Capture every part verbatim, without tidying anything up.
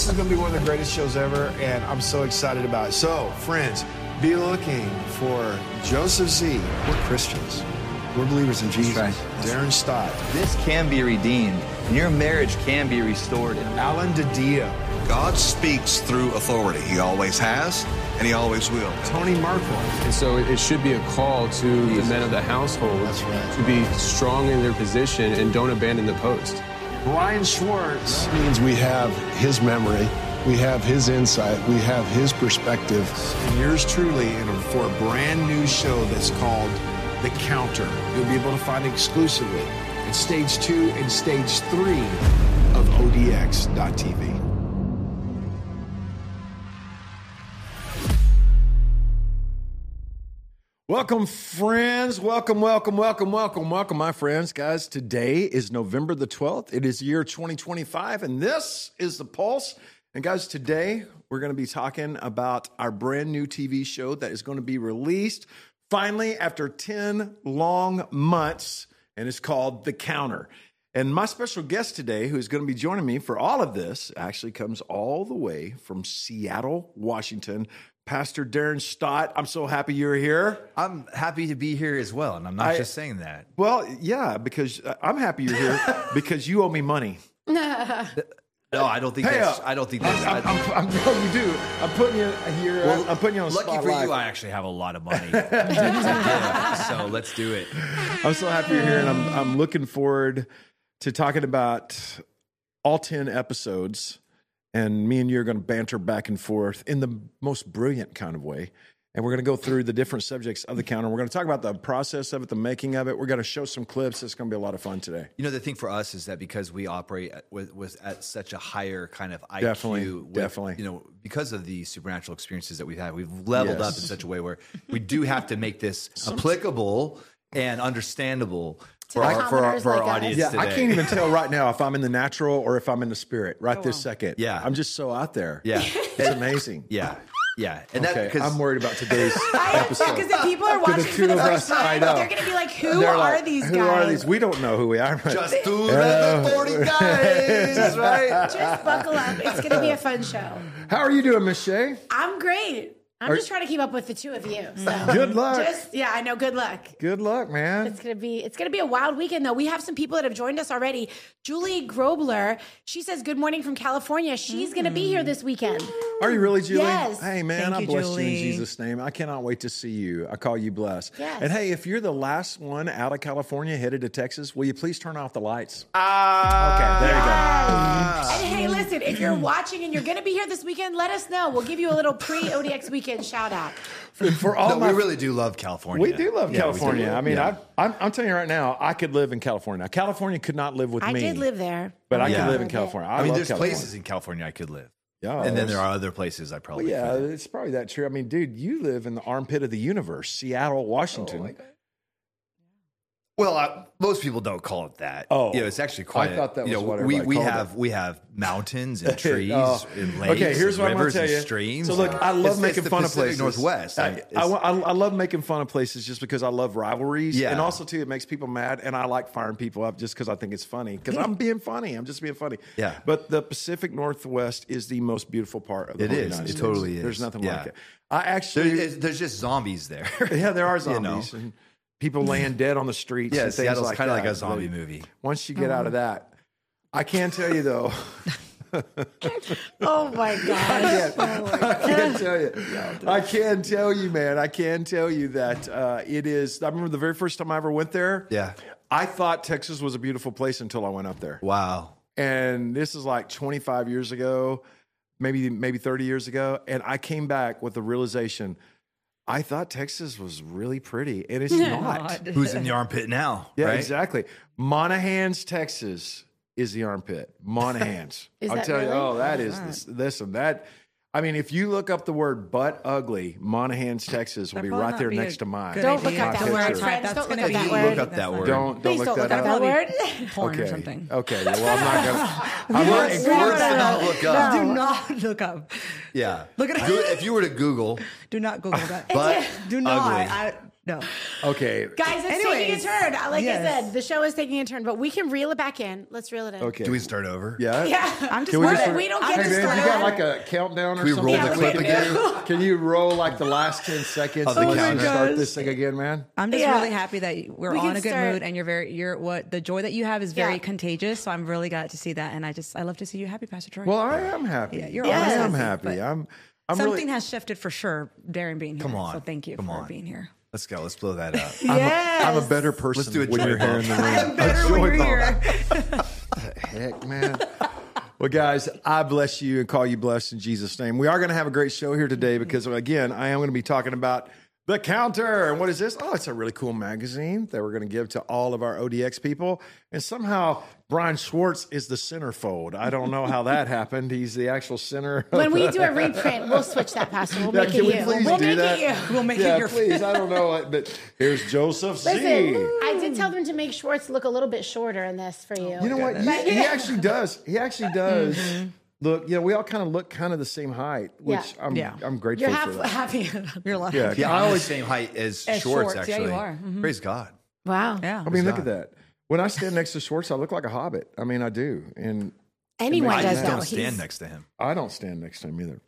This is going to be one of the greatest shows ever, and I'm so excited about it. So, friends, be looking for Joseph Z. We're Christians. We're believers in Jesus. Right. Darren Stott. This can be redeemed, and your marriage can be restored. Alan Didia. God speaks through authority. He always has, and he always will. Tony Markle. And so it should be a call to the men of the household That's right. to be strong in their position and don't abandon the post. Brian Schwartz. Means we have his memory, we have his insight, we have his perspective. And yours truly in a, for a brand new show that's called The Counter. You'll be able to find it exclusively at stage two and stage three of O D X dot T V. Welcome, friends. Welcome, welcome, welcome, welcome, welcome, my friends. Guys, today is November the twelfth. It is year twenty twenty-five, and this is The Pulse. And guys, today we're going to be talking about our brand new T V show that is going to be released finally after ten long months, and it's called The Counter. And my special guest today, who's going to be joining me for all of this, actually comes all the way from Seattle, Washington. Pastor Darren Stott, I'm so happy you're here. I'm happy to be here as well, and I'm not I- just saying that. Well, yeah, because uh, I'm happy you're here because you owe me money. No, I don't think Hey, that's. uh, I don't think that's. I'm, I'm, I'm, no, you do. I'm putting you here. well, I'm putting you on the lucky spotlight. for you, I actually have a lot of money to, to give, so let's do it. I'm so happy you're here, and I'm I'm looking forward to talking about all ten episodes. And me and you are going to banter back and forth in the most brilliant kind of way. And we're going to go through the different subjects of The Counter. We're going to talk about the process of it, the making of it. We're going to show some clips. It's going to be a lot of fun today. You know, the thing for us is that because we operate at, with, with at such a higher kind of I Q, Definitely, with, definitely. You know, because of the supernatural experiences that we've had, we've leveled Yes. up in such a way where we do have to make this applicable and understandable for our, for our, for our like us. audience Yeah, today. I can't even tell right now if I'm in the natural or if I'm in the spirit right this second. Yeah. I'm just so out there. Yeah. It's amazing. Yeah, yeah, and Okay, that because I'm worried about today's I am episode. because if people are watching two for the of first us, I time, know. they're going to be like, who They're are like, these who guys? are these? We don't know who we are. just two random forty guys, right? Just buckle up. It's going to be a fun show. How are you doing, Miss Shay? I'm great. I'm Are- just trying to keep up with the two of you. So Good luck. Just yeah, I know. Good luck. Good luck, man. It's gonna be it's gonna be a wild weekend though. We have some people that have joined us already. Julie Grobler, she says good morning from California. She's gonna be here this weekend. Are you really, Julie? Yes. Hey, man, Thank I you, bless you in Julie. Jesus' name. I cannot wait to see you. I call you blessed. Yes. And hey, if you're the last one out of California headed to Texas, will you please turn off the lights? Ah, Okay, there you go. Yes. And hey, listen, if you're watching and you're gonna be here this weekend, let us know. We'll give you a little pre-O D X weekend shout out. And for all no, my we really do love California. We do love Yeah, we California. do. I mean, Yeah. I, I'm, I'm telling you right now, I could live in California. California could not live with I me. did live there. But I Yeah. could live in California. I, I mean, love there's California. places in California I could live. Yeah, and then there's- there are other places I Well, probably yeah, could. it's probably that true. I mean, dude, you live in the armpit of the universe, Seattle, Washington. Well, I, most people don't call it that. Oh. you know, it's actually quite. I thought that you was know, what we everybody we called have it. we have mountains and trees Oh. and lakes. Okay, here's and what I'm gonna rivers tell and you. streams. So look, and- I love it's- making it's the fun Pacific of places. Northwest. I, I mean, I, it's- I, I love making fun of places just because I love rivalries, Yeah. and also too it makes people mad, and I like firing people up just because I think it's funny. Because I'm being funny. I'm just being funny. Yeah. But the Pacific Northwest is the most beautiful part of the It whole is. United It States. totally is. There's nothing Yeah. like it. I there- actually, there's, there's just zombies there. yeah, there are You know. zombies and people laying dead on the streets. Yeah, and things Seattle's like kind of like that. a zombie But movie. Once you get out of that, I can tell you though. Oh my I gosh. can't, I can't tell you. I can tell you, man. I can tell you that uh, it is. I remember the very first time I ever went there. Yeah. I thought Texas was a beautiful place until I went up there. Wow. And this is like twenty-five years ago, maybe maybe thirty years ago. And I came back with the realization, I thought Texas was really pretty, and it's not. Who's in the armpit now? Yeah, right? exactly. Monahans, Texas is the armpit. Monahans. Is I'll that tell you, really? oh, that is this, this and that. I mean, if you look up the word butt ugly, Monahans, Texas will That'd be probably right not there be a next to mine. good Don't look idea. up that Don't word, worry, friends. That's Don't look gonna up that be- word. Look up that word. Don't, don't Please look don't that look up up. that word. Porn okay. or something. Okay. Well, I'm not gonna. I'm Words, not, words to not look up. Do not look up. Yeah. Look at- Go- if you were to Google Do not Google that. butt Do not. ugly. I, No. Okay. Guys, it's Anyways, taking a turn. Like yes. I said, the show is taking a turn, but we can reel it back in. Let's reel it in. Okay. Do we start over? Yeah. Yeah. I'm just Can we We're- just wondering. we don't get Hey, to man, start you got over. like a countdown or Can we something? roll the Yeah, clip we again? do. Can you roll like the last ten seconds Of the so we can counter. start gosh. this thing again, man? I'm just Yeah. really happy that we're We all in can a good start- mood, and you're very, you're what the joy that you have is very Yeah. contagious. So I'm really glad to see that, and I just, I love to see you happy, Pastor Troy. Well, I am happy. Yeah, you're I always am happy, happy. but I'm. I'm something really. has shifted for sure. Darren being here. Come on. So thank you Come for on. being here. Let's go. Let's blow that up. Yes. I'm a better person Let's do a when joy you're here bump. in the room. I'm better when you're here. Heck, man. Well, guys, I bless you and call you blessed in Jesus' name. We are going to have a great show here today because, again, I am going to be talking about The Counter. And what is this? Oh, it's a really cool magazine that we're going to give to all of our O D X people. And somehow Brian Schwartz is the centerfold. I don't know how that happened. He's the actual center. of When we the- do a reprint, we'll switch that, Pastor. We'll Yeah, make can it we you. please we'll do make that? it you. We'll make yeah, it your please. I don't know. But here's Joseph Z. Listen, I did tell them to make Schwartz look a little bit shorter in this for you. You know what? He, But- he actually does. He actually does. Look, you know, we all kind of look kind of the same height, which Yeah. I'm Yeah. I'm grateful You're for half, that. happy. You're lucky. Yeah, Yeah, I I'm always. the same height as, As Schwartz, Schwartz. Yeah, actually. you are. Mhm. Praise God. Wow. Yeah. I mean, look God. at that. When I stand next to Schwartz, I look like a hobbit. I mean, I do, and Anyone I does just that. don't stand He's- next to him. I don't stand next to him either.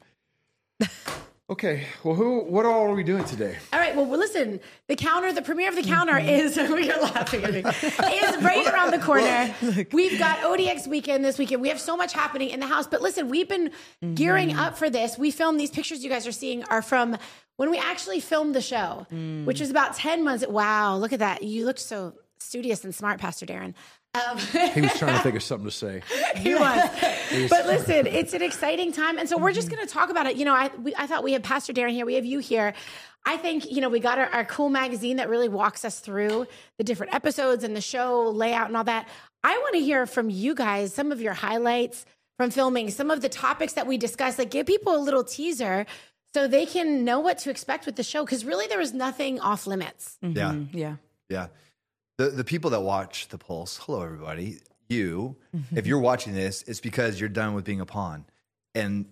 Okay, well, who? What all are we doing today? All right. Well, listen. The counter, the premiere of the counter is we are laughing at me. Is right around the corner. We've got O D X weekend this weekend. We have so much happening in the house. But listen, we've been gearing up for this. We filmed these pictures you guys are seeing are from when we actually filmed the show, which was about ten months. Wow, look at that! You looked so studious and smart, Pastor Darren. Um, He was trying to think of something to say. He was. But listen, it's an exciting time. And so we're just going to talk about it. You know, I we, I thought we had Pastor Darren here. We have you here. I think, you know, we got our, our cool magazine that really walks us through the different episodes and the show layout and all that. I want to hear from you guys some of your highlights from filming, some of the topics that we discussed. Like, give people a little teaser so they can know what to expect with the show. Because really, there was nothing off limits. Yeah. Yeah. Yeah. The the people that watch The Pulse, hello, everybody. You, if you're watching this, it's because you're done with being a pawn. And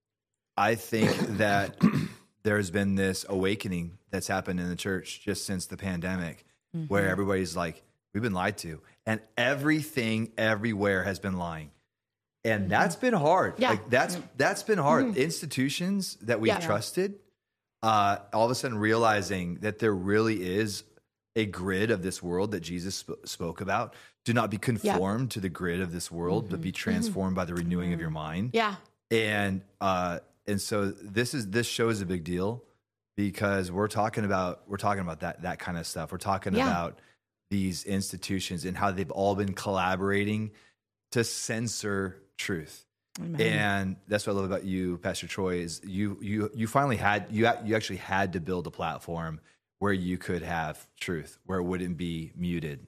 I think that there's been this awakening that's happened in the church just since the pandemic, where everybody's like, we've been lied to. And everything everywhere has been lying. And that's been hard. Yeah. Like that's that's been hard. Institutions that we've Yeah. trusted, uh, all of a sudden realizing that there really is a grid of this world that Jesus sp- spoke about. Do not be conformed to the grid of this world, but be transformed by the renewing of your mind. Yeah. And uh, and so this is this show is a big deal because we're talking about we're talking about that that kind of stuff. We're talking Yeah. about these institutions and how they've all been collaborating to censor truth. And that's what I love about you, Pastor Troy, is you you you finally had you you actually had to build a platform where you could have truth, where it wouldn't be muted.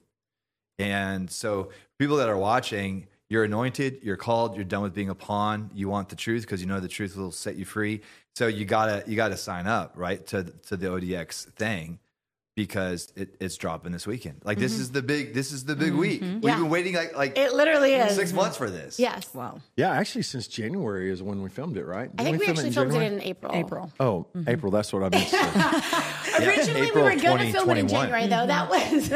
And so people that are watching, you're anointed, you're called, you're done with being a pawn. You want the truth because you know the truth will set you free. So you gotta you gotta sign up, right, to to the O D X thing because it, it's dropping this weekend. Like this is the big this is the big week. We've Yeah. been waiting like like It literally is. six months for this. Yes. Wow. Yeah, actually, since January is when we filmed it, right? I Didn't think we film actually filmed January? it in April. April. Oh, April. That's what I meant to say. Originally, April we were going to film it in twenty twenty-one. January, though. That was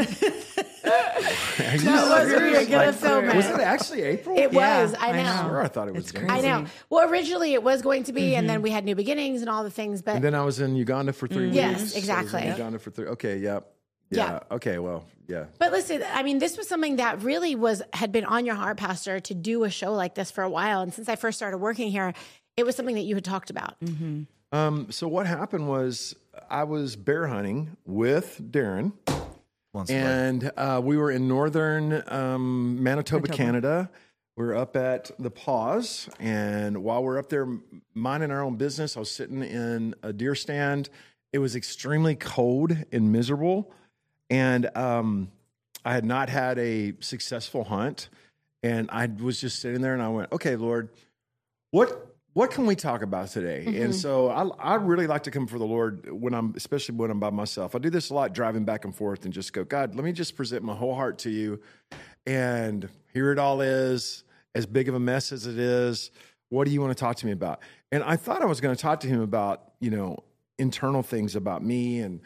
Are you that was we were serious? going to Like, film Was it it. actually April? It Yeah, was. I I know. know. Sure, I thought it was. It's January. I know. Well, originally it was going to be, and then we had New Beginnings and all the things. But And then I was in Uganda for three Yes, weeks. exactly. I was in Uganda for three. Okay, yeah. yeah. Yeah. Okay, well, yeah. But listen, I mean, this was something that really was had been on your heart, Pastor, to do a show like this for a while. And since I first started working here, it was something that you had talked about. Um, so what happened was I was bear hunting with Darren, Once again. and uh, we were in northern um, Manitoba, Canada. We were up at the Paws, and while we're up there minding our own business, I was sitting in a deer stand. It was extremely cold and miserable, and um, I had not had a successful hunt. And I was just sitting there, and I went, "Okay, Lord, what what can we talk about today?" And so I, I really like to come for the Lord when I'm, especially when I'm by myself. I do this a lot, driving back and forth, and just go, "God, let me just present my whole heart to you, and here it all is, as big of a mess as it is. What do you want to talk to me about?" And I thought I was going to talk to him about, you know, internal things about me and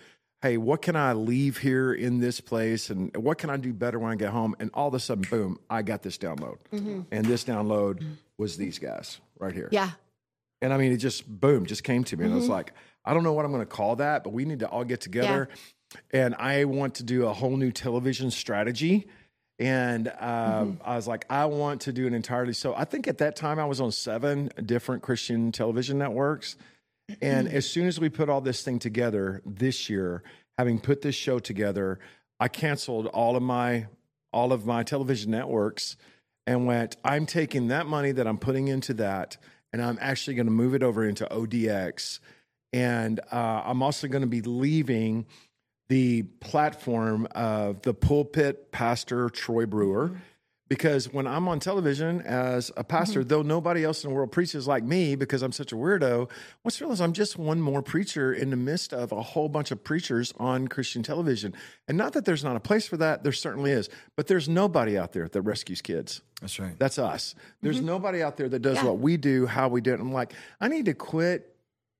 hey, what can I leave here in this place? And what can I do better when I get home? And all of a sudden, boom, I got this download. Mm-hmm. And this download was these guys right here. Yeah. And I mean, it just, boom, just came to me. Mm-hmm. And I was like, I don't know what I'm going to call that, but we need to all get together. Yeah. And I want to do a whole new television strategy. And um, mm-hmm. I was like, I want to do an entirely. So I think at that time I was on seven different Christian television networks. And as soon as we put all this thing together this year, having put this show together, I canceled all of my all of my television networks and went, I'm taking that money that I'm putting into that, and I'm actually going to move it over into O D X. And uh, I'm also going to be leaving the platform of the pulpit pastor Troy Brewer. Because when I'm on television as a pastor, mm-hmm. though nobody else in the world preaches like me because I'm such a weirdo, once I realize I'm just one more preacher in the midst of a whole bunch of preachers on Christian television. And not that there's not a place for that, there certainly is. But there's nobody out there that rescues kids. That's right. That's us. There's mm-hmm. nobody out there that does yeah. what we do, how we do it. And I'm like, I need to quit.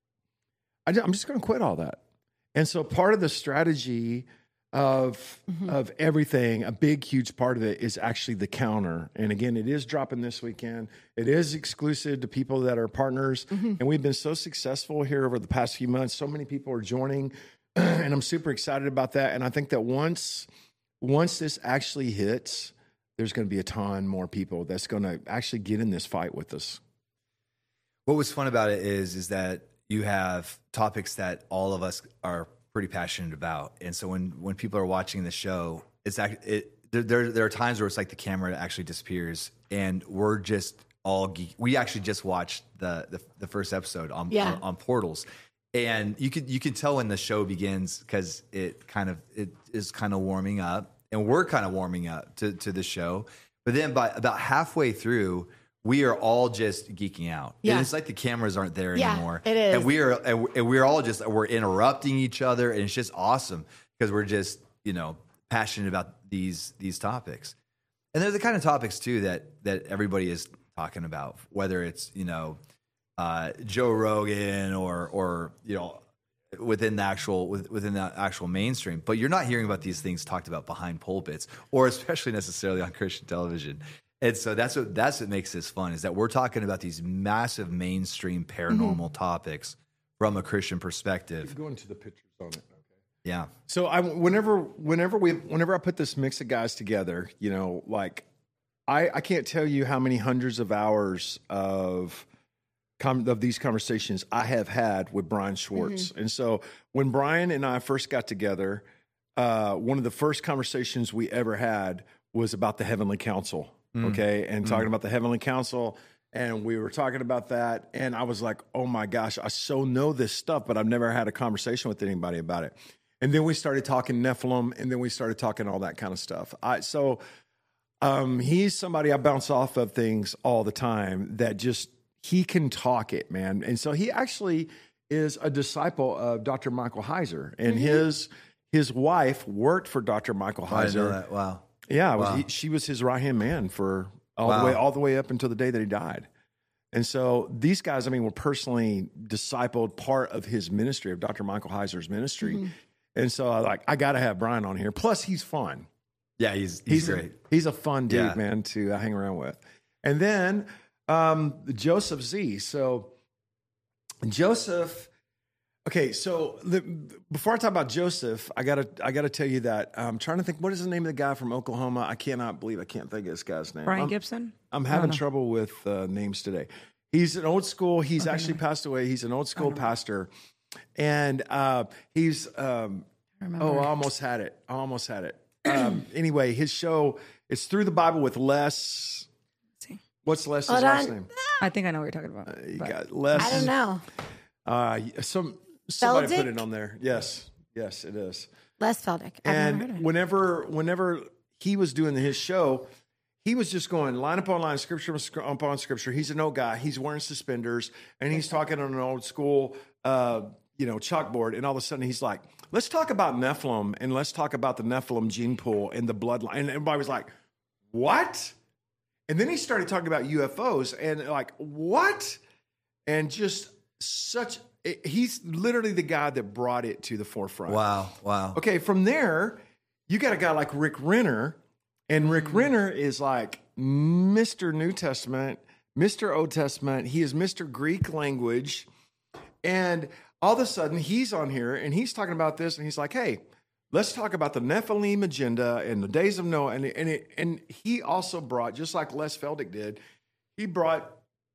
I, I'm just going to quit all that. And so part of the strategy of mm-hmm. of everything, a big, huge part of it is actually the counter. And again, it is dropping this weekend. It is exclusive to people that are partners. Mm-hmm. And we've been so successful here over the past few months. So many people are joining, and I'm super excited about that. And I think that once once this actually hits, there's going to be a ton more people that's going to actually get in this fight with us. What was fun about it is, is that you have topics that all of us are pretty passionate about. And so when, when people are watching the show, it's act, it, there, there, there are times where it's like the camera actually disappears and we're just all geek. We actually just watched the, the, the first episode on, yeah. on, on Portals. And you can, you can tell when the show begins because it kind of, it is kind of warming up and we're kind of warming up to, to the show. But then by about halfway through, we are all just geeking out. Yeah. And it's like the cameras aren't there yeah, anymore. It is. And we are, and we're all just, we're interrupting each other. And it's just awesome because we're just, you know, passionate about these, these topics. And they're the kind of topics too, that, that everybody is talking about, whether it's, you know, uh, Joe Rogan or, or, you know, within the actual, within the actual mainstream, but you're not hearing about these things talked about behind pulpits or especially necessarily on Christian television. And so that's what that's what makes this fun is that we're talking about these massive mainstream paranormal mm-hmm. topics from a Christian perspective. Keep going to the pictures on it. Okay. Yeah. So I whenever whenever we whenever I put this mix of guys together, you know, like I I can't tell you how many hundreds of hours of of these conversations I have had with Brian Schwartz. Mm-hmm. And so when Brian and I first got together, uh, one of the first conversations we ever had was about the Heavenly Council. Okay. And talking mm. about the Heavenly Council. And we were talking about that. And I was like, oh my gosh, I so know this stuff, but I've never had a conversation with anybody about it. And then we started talking Nephilim. And then we started talking all that kind of stuff. I, so um, he's somebody I bounce off of things all the time that just, he can talk it, man. And so he actually is a disciple of Doctor Michael Heiser. And mm-hmm. his, his wife worked for Doctor Michael Heiser. I didn't know that. Wow. Yeah, wow. was, he, she was his right hand man for all wow. the way all the way up until the day that he died. And so these guys, I mean, were personally discipled, part of his ministry, of Doctor Michael Heiser's ministry. Mm-hmm. And so I like I got to have Brian on here. Plus, he's fun. Yeah, he's he's, he's great. A, he's a fun dude, yeah. man, to uh, hang around with. And then um, Joseph Z. So Joseph. Okay, so the, before I talk about Joseph, I gotta I gotta tell you that I'm trying to think, what is the name of the guy from Oklahoma? I cannot believe I can't think of this guy's name. Brian I'm, Gibson. I'm having trouble with uh, names today. He's an old school. He's okay, actually no. passed away. He's an old school pastor, and uh, he's. Um, I oh, I almost had it. I almost had it. Um, anyway, his show it's Through the Bible with Les. Let's see. What's Les's Hold last on. name? I think I know what you're talking about. Uh, you but- got Les. I don't know. Uh, some. Somebody Feldick? put it on there. Yes, yes, it is. Les Feldick. I've never heard of And it. whenever, whenever he was doing his show, he was just going line upon line, scripture upon scripture. He's an old guy. He's wearing suspenders, and he's talking on an old school, uh, you know, chalkboard. And all of a sudden, he's like, "Let's talk about Nephilim, and let's talk about the Nephilim gene pool and the bloodline." And everybody was like, "What?" And then he started talking about U F Os, and like, "What?" And just such. it, he's literally the guy that brought it to the forefront. Wow, wow. Okay, from there, you got a guy like Rick Renner, and Rick Renner is like Mister New Testament, Mister Old Testament. He is Mister Greek language. And all of a sudden, he's on here, and he's talking about this, and he's like, hey, let's talk about the Nephilim agenda and the days of Noah. And, and, it, and he also brought, just like Les Feldick did, he brought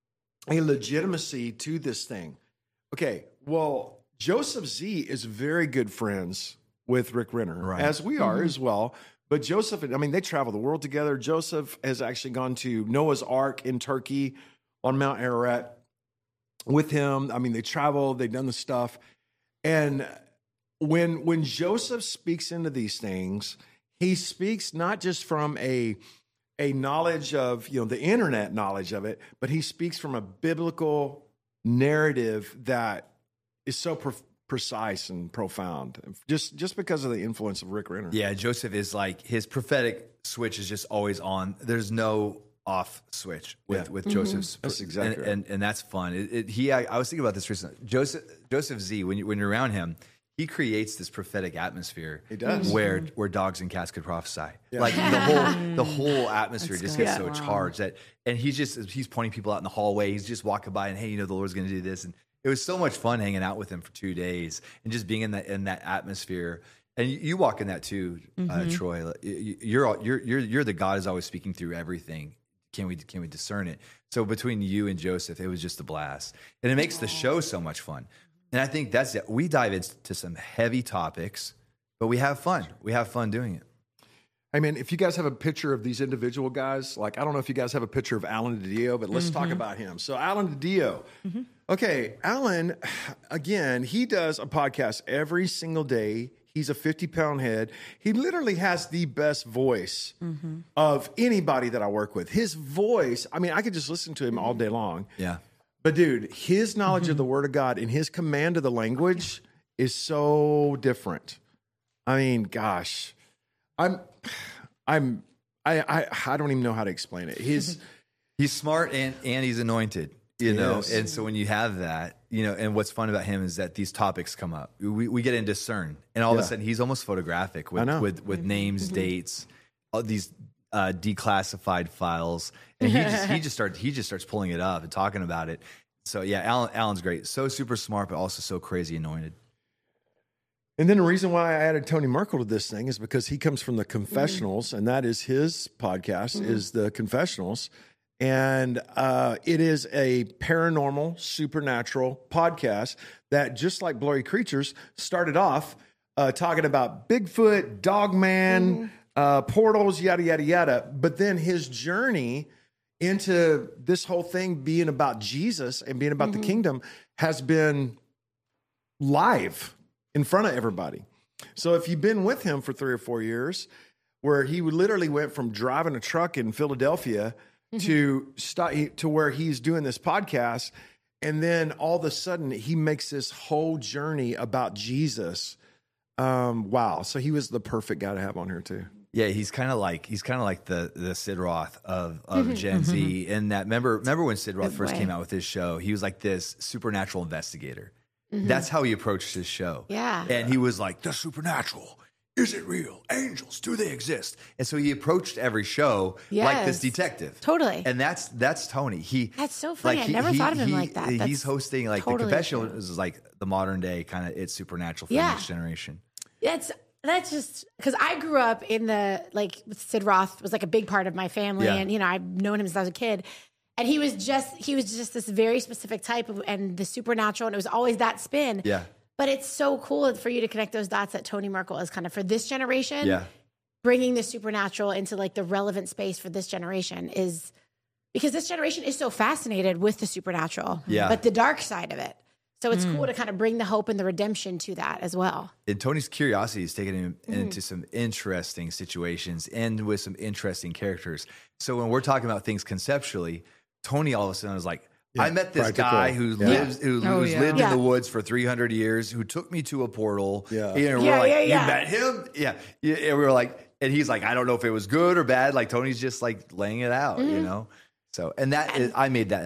a legitimacy to this thing. Okay, well, Joseph Z is very good friends with Rick Renner, Right. as we are as well. But Joseph, I mean, they travel the world together. Joseph has actually gone to Noah's Ark in Turkey on Mount Ararat with him. I mean, they travel, they've done the stuff. And when when Joseph speaks into these things, he speaks not just from a a knowledge of, you know, the internet knowledge of it, but he speaks from a biblical narrative that is so pre- precise and profound, just just because of the influence of Rick Renner. Yeah, Joseph is like, his prophetic switch is just always on. There's no off switch with, Yeah. with Joseph's. That's exactly and, right. and, and that's fun. It, it, he, I, I was thinking about this recently. Joseph Joseph Z, when you when you're around him, he creates this prophetic atmosphere. He does. where where dogs and cats could prophesy. Like the whole the whole atmosphere That's just good. gets so Wow. charged that, and he's just he's pointing people out in the hallway. He's just walking by and, hey, you know, the Lord's going to do this. And it was so much fun hanging out with him for two days and just being in that in that atmosphere. And you, you walk in that too, uh, Troy. You- You're all- you're you're you're the God is always speaking through everything. Can we can we discern it? So between you and Joseph, it was just a blast, and it makes the show so much fun. And I think that's it. We dive into some heavy topics, but we have fun. We have fun doing it. I mean, if you guys have a picture of these individual guys, like, I don't know if you guys have a picture of Alan DiDio, but let's talk about him. So Alan DiDio. Okay, Alan, again, he does a podcast every single day. He's a fifty pound head. He literally has the best voice of anybody that I work with. His voice, I mean, I could just listen to him all day long. Yeah. But dude, his knowledge of the Word of God and his command of the language is so different. I mean, gosh, I'm, I'm, I, I, I don't even know how to explain it. His, He's smart and and he's anointed, you know. Yes. And so when you have that, you know, and what's fun about him is that these topics come up. We we get in discern, and all Yeah. of a sudden he's almost photographic I with know. with with names, dates, all these uh, declassified files, and he just he just starts he just starts pulling it up and talking about it. So yeah, Alan Alan's great, so super smart, but also so crazy anointed. and then the reason why I added Tony Merkel to this thing is because he comes from the Confessionals, and that is his podcast, is the Confessionals. And uh, it is a paranormal, supernatural podcast that, just like Blurry Creatures, started off uh, talking about Bigfoot, Dogman, uh, portals, yada, yada, yada. But then his journey into this whole thing being about Jesus and being about the kingdom has been live in front of everybody. So if you've been with him for three or four years, where he literally went from driving a truck in Philadelphia to start, to where he's doing this podcast, and then all of a sudden he makes this whole journey about Jesus. Um, wow! So he was the perfect guy to have on here too. Yeah, he's kind of like he's kind of like the the Sid Roth of of Gen Z. And that remember remember when Sid Roth Good first way. came out with his show, he was like this supernatural investigator. That's how he approached his show. Yeah. And he was like, the supernatural, is it real? Angels, do they exist? And so he approached every show like this Yes. detective. Totally. And that's that's Tony. He That's so funny. I never thought of him like that. He's That's hosting like totally the confessional true. is like the modern day kind of it's supernatural for Yeah. the next generation. That's that's just because I grew up in the like Sid Roth was like a big part of my family, Yeah. and you know I've known him since I was a kid, and he was just he was just this very specific type of and the supernatural, and it was always that spin. Yeah. But it's so cool for you to connect those dots that Tony Merkel is kind of for this generation. Yeah. Bringing the supernatural into like the relevant space for this generation is because this generation is so fascinated with the supernatural, Yeah. but the dark side of it. So it's cool to kind of bring the hope and the redemption to that as well. And Tony's curiosity is taking him into some interesting situations and with some interesting characters. So when we're talking about things conceptually, Tony all of a sudden is like, I met this practical. guy who Yeah. lives who, Oh, who's yeah. lived Yeah. in the woods for three hundred years, who took me to a portal. Yeah. You know, we're Yeah, like, yeah, yeah. you met him? Yeah. yeah. And we were like, and he's like, I don't know if it was good or bad. Like Tony's just like laying it out, Mm-hmm. you know? So, and that is, I made that up.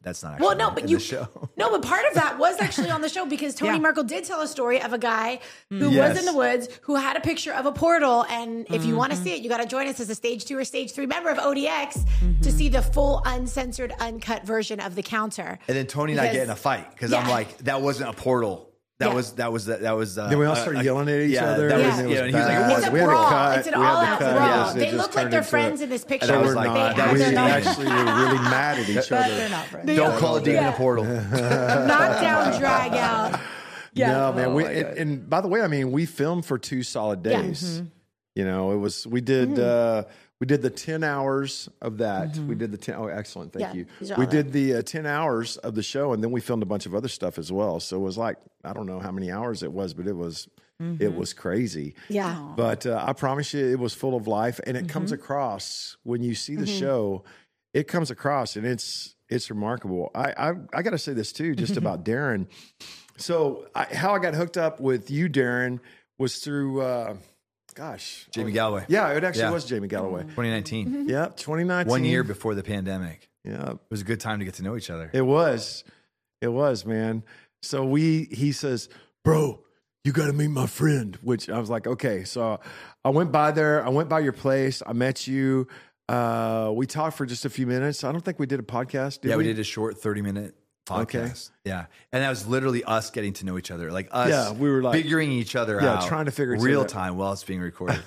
That's not actually Well, no, in but the you show. no, but part of that was actually on the show because Tony Yeah. Merkel did tell a story of a guy who Yes. was in the woods who had a picture of a portal. And if you want to see it, you got to join us as a stage two or stage three member of O D X to see the full uncensored, uncut version of the counter. And then Tony and I Because- get in a fight because I'm Yeah. like, that wasn't a portal. That Yeah. was that was that, that was. Uh, Then we all uh, started uh, yelling at each yeah, other. That Yeah. was, and it yeah, was and he was like, bad. "What It's a We had to brawl. cut. It's an We had to all-out cut. brawl. Yes, it They just look like turned they're into- friends in this picture. And I They was were like, not. that We was not. actually were really mad at each But other. they're not friends. They Don't are- call a demon Yeah. a portal. Knockdown, drag out. Yeah. No, man. Oh we, my and, God. and by the way, I mean, we filmed for two solid Yeah. days. You know, it was, we did, Mm-hmm. uh, we did the ten hours of that. We did the ten. Oh, excellent. Thank Yeah, you. these are We all did the uh, ten hours of the show, and then we filmed a bunch of other stuff as well. So it was like, I don't know how many hours it was, but it was, it was crazy. Yeah. But uh, I promise you, it was full of life, and it comes across when you see the show. It comes across, and it's it's remarkable. I I, I got to say this too, just about Darren. So I, how I got hooked up with you, Darren, was through, uh, gosh, Jamie Galloway. yeah, it actually Yeah. was Jamie Galloway. twenty nineteen. Yeah, twenty nineteen. One year before the pandemic. Yeah, It was a good time to get to know each other. it was, it was, man. So we, he says, bro, you got to meet my friend, which I was like, okay. So I went by there. I went by your place. I met you. Uh, we talked for just a few minutes. I don't think we did a podcast. Did yeah, we? we did a short thirty minute podcast. Okay. Yeah. And that was literally us getting to know each other. Like us Yeah, we were like- figuring each other Yeah, out. trying to figure each real other- time while it's being recorded.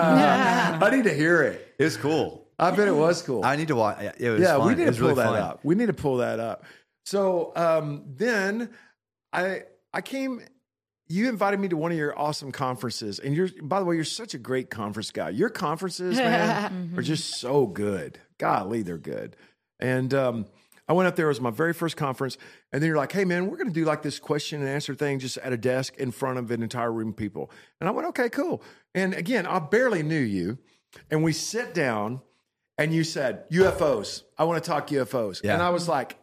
I need to hear it. It was cool. I bet it was cool. I need to watch. It was yeah, fun. we It need to was pull really that fun. up. We need to pull that up. So um, then I I came. You invited me to one of your awesome conferences, and you're by the way, you're such a great conference guy. Your conferences, man, are just so good. Golly, they're good. And um, I went up there. It was my very first conference, and then you're like, "Hey, man, we're going to do like this question and answer thing just at a desk in front of an entire room of people." And I went, "Okay, cool." And again, I barely knew you, and we sit down. And you said, U F Os. I want to talk U F Os. Yeah. And I was like,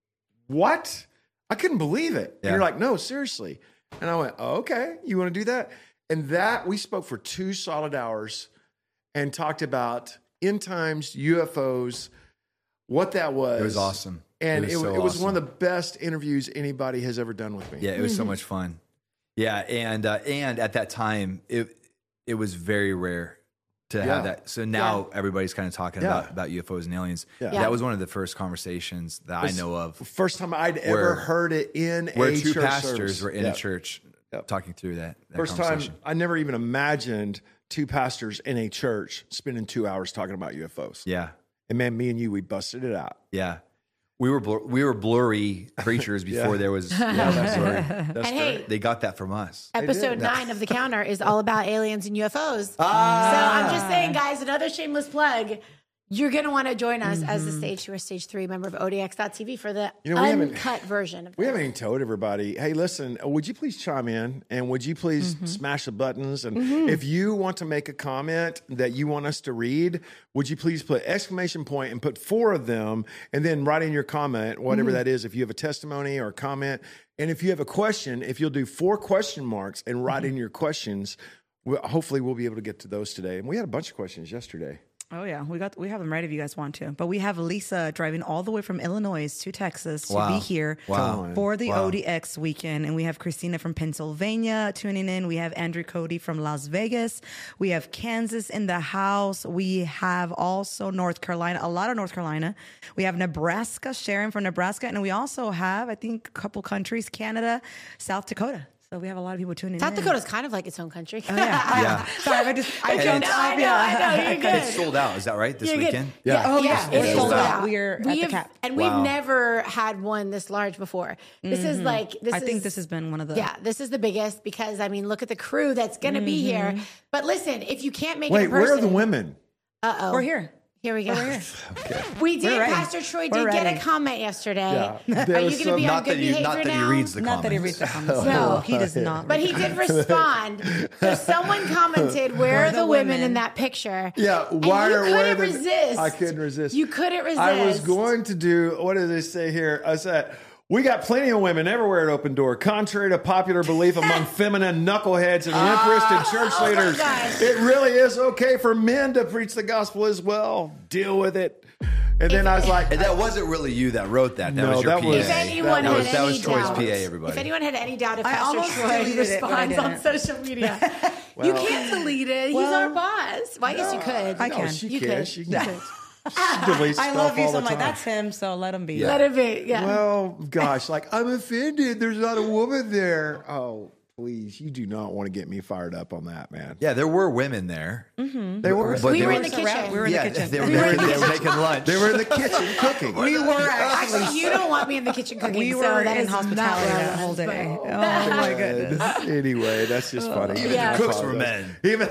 what? I couldn't believe it. And Yeah. you're like, no, seriously. And I went, oh, okay, you want to do that? And that, we spoke for two solid hours and talked about end times, U F Os, what that was. It was awesome. And It it was was, so it was awesome. one of the best interviews anybody has ever done with me. Yeah, it was so much fun. Yeah, and uh, and at that time, it it was very rare to Yeah. have that. So now everybody's kind of talking Yeah. about, about U F Os and aliens. Yeah. Yeah. That was one of the first conversations that I know of First time I'd ever Where- heard it in where a two church pastors service. were in Yeah. a church Yep. talking through that, that First time, conversation. I never even imagined two pastors in a church spending two hours talking about U F Os. Yeah, And man, me and you, we busted it out. yeah. We were blur- we were blurry preachers before Yeah. there was. Yeah, that's blurry. And hey, They got that from us. episode did. nine of The Counter is all about aliens and U F Os. Ah. So I'm just saying, guys, another shameless plug. You're going to want to join us as a stage two or stage three member of O D X dot T V for the You know, we haven't- uncut version of We this. haven't even told everybody, hey, listen, uh, would you please chime in and would you please smash the buttons? And if you want to make a comment that you want us to read, would you please put exclamation point and put four of them and then write in your comment, whatever that is, if you have a testimony or a comment. And if you have a question, if you'll do four question marks and write in your questions, we'll, hopefully we'll be able to get to those today. And we had a bunch of questions yesterday. Oh yeah, we got we have them ready if you guys want to. But we have Lisa driving all the way from Illinois to Texas to Wow. be here Wow. for the Wow. O D X weekend, and we have Christina from Pennsylvania tuning in. We have Andrew Cody from Las Vegas. We have Kansas in the house. We have also North Carolina, a lot of North Carolina. We have Nebraska, Sharon from Nebraska, and we also have I think a couple countries: Canada, South Dakota. So we have a lot of people tuning South in. Dakota's kind of like its own country. Oh, yeah. Yeah. Sorry, I just I Okay, jumped no, off. I know, yeah. I know, you're good. It's sold out. Is that right? This You're good. weekend? Yeah. Oh, Yeah, yeah. it It's is sold sold out. out. We're at We the have- cap. And Wow. we've never had one this large before. This is like this. I is, think this has been one of the. Yeah, this is the biggest because I mean, look at the crew that's going to be here. But listen, if you can't make it Wait, in person, where are the women? Uh oh, We're here. Here we go. here. We did. We're ready. Pastor Troy We're did get ready. a comment yesterday. Yeah. There Are you was going to some- be on Not good that, he, behavior not that now? he reads the Not that he comments. reads the comments. No. No, he does not. But he did respond. So someone commented, "Where are the, women? in women? that picture?" Yeah, And why you are where couldn't the- resist. I couldn't resist. You couldn't resist. I was going to do, what did they say here? I said, we got plenty of women everywhere at Open Door, contrary to popular belief among feminine knuckleheads and limp-wristed church oh my leaders. gosh. It really is okay for men to preach the gospel as well. Deal with it. And then I was like, And that wasn't really you that wrote that. That No, was your that P A. was- If anyone that had was, that any was Troy's doubt, P A, everybody. if anyone had any doubt if I Pastor almost Troy deleted it, but I responds on didn't. social media, you can't delete it. He's Well, our boss. Well, I guess you could. I no, can. she You can. could. She You can. could. She deletes I stuff love you, all so the I'm like, time. that's him, so let him be. Yeah. Let it be. Yeah. Well, gosh, like I'm offended. There's not a woman there. Oh, please, you do not want to get me fired up on that, man. Yeah, there were women there. They were. But we they were were- in the kitchen. We were in yeah, the kitchen. They were, We they were were, in the they were making lunch. They were in the kitchen cooking. We were actually. Actually, you don't want me in the kitchen cooking. We so were that in is hospitality not that whole relevant, day. but- Oh my goodness. Anyway, that's just funny. Even Yeah. the cooks were men. Even,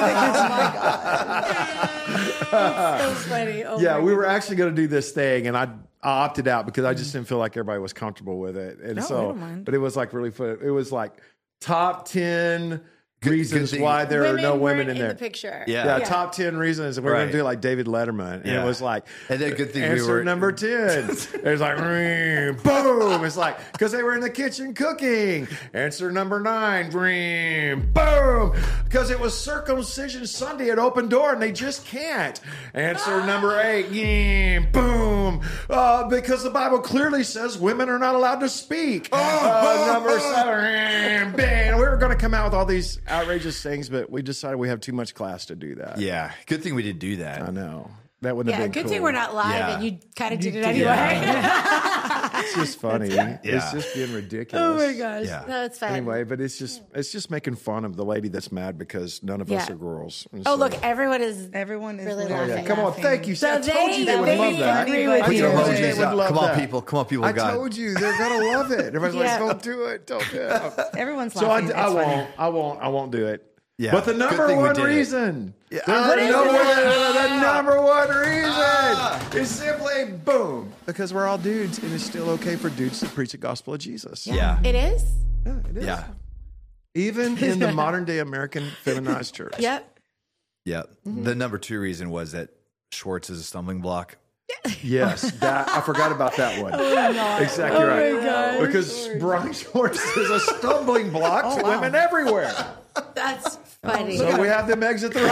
So funny. Oh yeah, my we were goodness. actually going to do this thing, and I, I opted out because I just didn't feel like everybody was comfortable with it. And No, so, we don't mind. but it was like really fun. It was like top ten reasons thing. why there Women are no women weren't in there. the picture. Yeah. Yeah, top ten reasons. And we were going Right. to do like David Letterman. And Yeah. it was like, And then good thing we answer were- number ten. It was like, "Ring, boom. It's like, because they were in the kitchen cooking. Answer number nine, ring, boom. Because it was circumcision Sunday at Open Door and they just can't. Answer number eight, yeah, boom. Uh, because the Bible clearly says women are not allowed to speak. Uh, number seven, bang. We were going to come out with all these outrageous things, but we decided we have too much class to do that. Yeah, good thing we didn't do that. I know. That would have Yeah, been good cool. thing we're not live Yeah. and you kind of did it Yeah. anyway. It's just funny. It's just being ridiculous. Oh my gosh. Yeah. No, it's fine. Anyway, but it's just it's just making fun of the lady that's mad because none of us Yeah. are girls. And Oh, so- look, everyone is Everyone is really literally Oh, yeah. laughing. Come on, laughing. thank you. So I told they- you they would they love that. agree with Put you. your They emojis would up. love Come on, that. people. Come on, people. I God. told you they're gonna love it. Everybody's Yeah. like, "Don't do it, don't do it." Everyone's So I, laughing. I It's funny. won't, I won't, I won't do it. Yeah. But the Good number thing we one did it. reason, Yeah. the, What is number, it? the number one reason Ah. is simply boom because we're all dudes, and it's still okay for dudes to preach the gospel of Jesus. Yeah. It is? Yeah, it is. Yeah. Even in the modern day American feminized church. Yep. Yeah. The number two reason was that Schwartz is a stumbling block. Yes, that I forgot about that one. Exactly Oh right. my gosh. Because Brian Schwartz is a stumbling block Oh, to wow. women everywhere. That's funny. So we have them exit the room.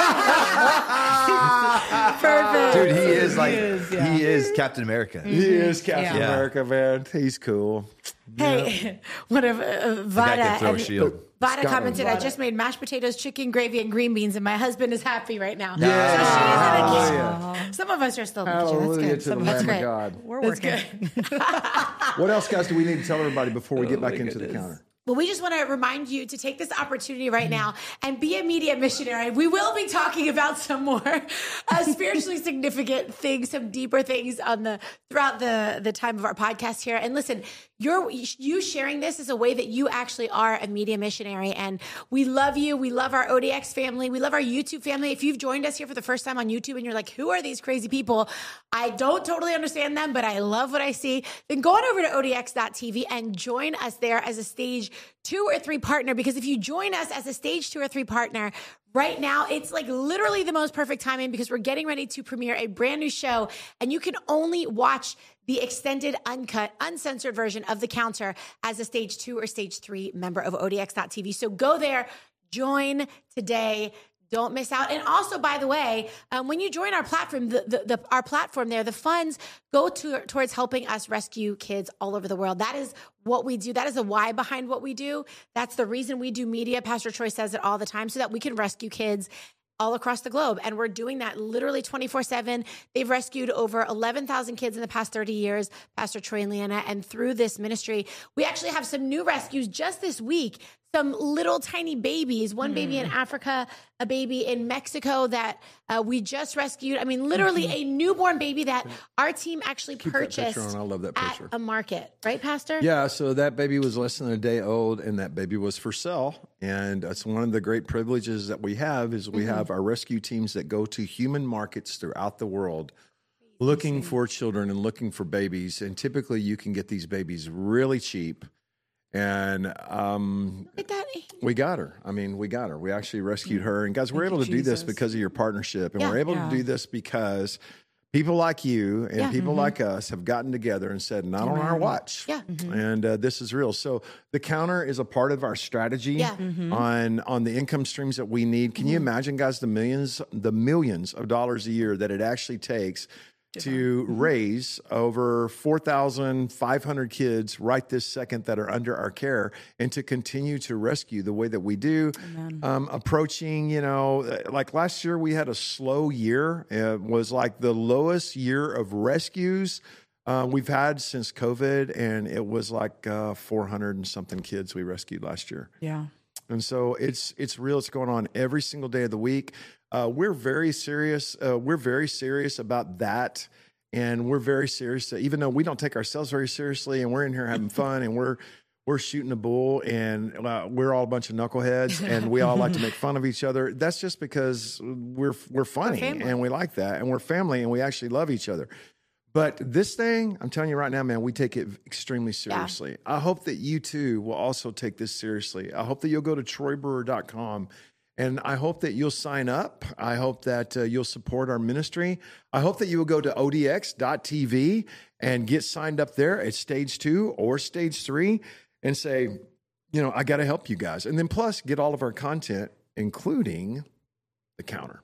Perfect. Dude, he is like, he is, is, yeah. Captain America. He is Captain Yeah. America, man. He's cool. Hey, one of uh, The guy Vada, can throw a and- shield. Vada Scotland. commented, I just made mashed potatoes, chicken gravy, and green beans, and my husband is happy right now. Yeah. So she is in the kitchen. Hallelujah. Some of us are still in the kitchen. That's Hallelujah good. to Some the of us Lamb of good. God. We're That's working. good. What else, guys, do we need to tell everybody before Oh we get back into the counter? Well, we just want to remind you to take this opportunity right now and be a media missionary. We will be talking about some more uh, spiritually significant things, some deeper things on the throughout the the time of our podcast here. And listen, you're you sharing this is a way that you actually are a media missionary. And we love you. We love our O D X family. We love our YouTube family. If you've joined us here for the first time on YouTube and you're like, who are these crazy people? I don't totally understand them, but I love what I see. Then go on over to O D X dot T V and join us there as a stage two or three partner, because if you join us as a stage two or three partner right now, it's like literally the most perfect timing because we're getting ready to premiere a brand new show and you can only watch the extended, uncut, uncensored version of The Counter as a stage two or stage three member of O D X dot T V. So go there, join today. Don't miss out. And also, by the way, um, when you join our platform, the, the, the our platform there, the funds go to, towards helping us rescue kids all over the world. That is what we do. That is the why behind what we do. That's the reason we do media. Pastor Troy says it all the time so that we can rescue kids all across the globe. And we're doing that literally twenty-four seven. They've rescued over eleven thousand kids in the past thirty years, Pastor Troy and Leanna. And through this ministry, we actually have some new rescues just this week. Some little tiny babies, one baby in Africa, a baby in Mexico that uh, we just rescued. I mean, literally a newborn baby that our team actually that purchased picture on. I love that at picture. a market. Right, Pastor? Yeah, so that baby was less than a day old, and that baby was for sale. And it's one of the great privileges that we have is we have our rescue teams that go to human markets throughout the world looking for children and looking for babies. And typically you can get these babies really cheap. And um, Look at that. we got her. I mean, we got her. We actually rescued her. And guys, we're able to do this because of your partnership. And Yeah. we're able Yeah. to do this because people like you and Yeah. people like us have gotten together and said, not on our watch. Yeah. And uh, this is real. So the counter is a part of our strategy Yeah. on, on the income streams that we need. Can you imagine, guys, the millions, the millions of dollars a year that it actually takes to raise over four thousand five hundred kids right this second that are under our care, and to continue to rescue the way that we do. Um, approaching, you know, like last year we had a slow year. It was like the lowest year of rescues uh, we've had since COVID, and it was like uh, four hundred and something kids we rescued last year. Yeah. And so it's it's real. It's going on every single day of the week. Uh, we're very serious. Uh, we're very serious about that, and we're very serious. Even though we don't take ourselves very seriously, and we're in here having fun, and we're we're shooting a bull, and uh, we're all a bunch of knuckleheads, and we all like to make fun of each other. That's just because we're we're funny, family. and we like that, and we're family, and we actually love each other. But this thing, I'm telling you right now, man, we take it extremely seriously. Yeah. I hope that you too will also take this seriously. I hope that you'll go to troy brewer dot com, and I hope that you'll sign up. I hope that uh, you'll support our ministry. I hope that you will go to O D X dot T V and get signed up there at stage two or stage three and say, you know, I got to help you guys. And then plus get all of our content, including the counter.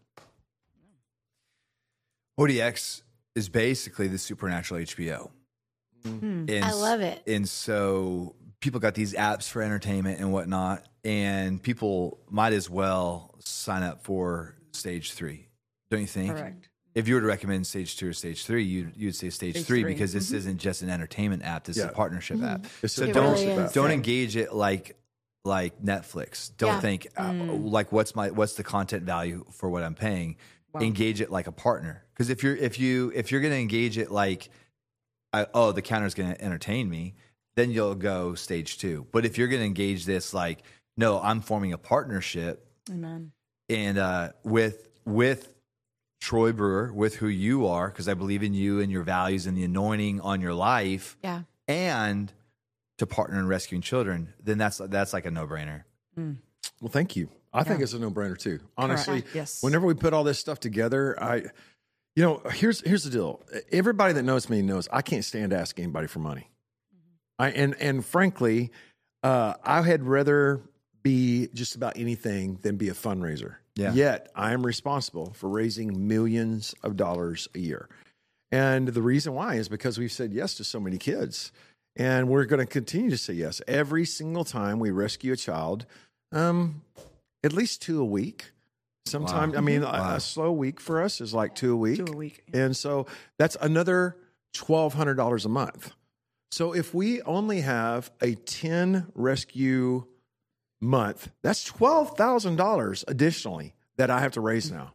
O D X is basically the supernatural H B O. Mm. And, I love it. And so people got these apps for entertainment and whatnot, and people might as well sign up for stage three, don't you think? Correct. If you were to recommend stage two or stage three, you'd, you'd say stage, Stage three, three. because this isn't just an entertainment app. This is Yeah. a partnership app. It's So a It don't really is. don't Yeah. engage it like like Netflix. Don't Yeah. think uh, like what's my what's the content value for what I'm paying. Engage it like a partner, because if you're if you if you're going to engage it like I, oh the counter's going to entertain me, then you'll go stage two. But if you're going to engage this like no, I'm forming a partnership, Amen. and uh, with with Troy Brewer, with who you are, because I believe in you and your values and the anointing on your life, Yeah. and to partner in rescuing children, then that's that's like a no brainer. Well, thank you. I think it's a no-brainer too. Honestly, Correct. Yes. whenever we put all this stuff together, I, you know, here's here's the deal. Everybody that knows me knows I can't stand to ask anybody for money. I and and frankly, uh, I had rather be just about anything than be a fundraiser. Yeah. Yet I am responsible for raising millions of dollars a year, and the reason why is because we've said yes to so many kids, and we're going to continue to say yes every single time we rescue a child. Um, at least two a week. Sometimes, I mean, a, a slow week for us is like two a week. Two a week. And so that's another twelve hundred dollars a month. So if we only have a ten rescue month, that's twelve thousand dollars additionally that I have to raise now.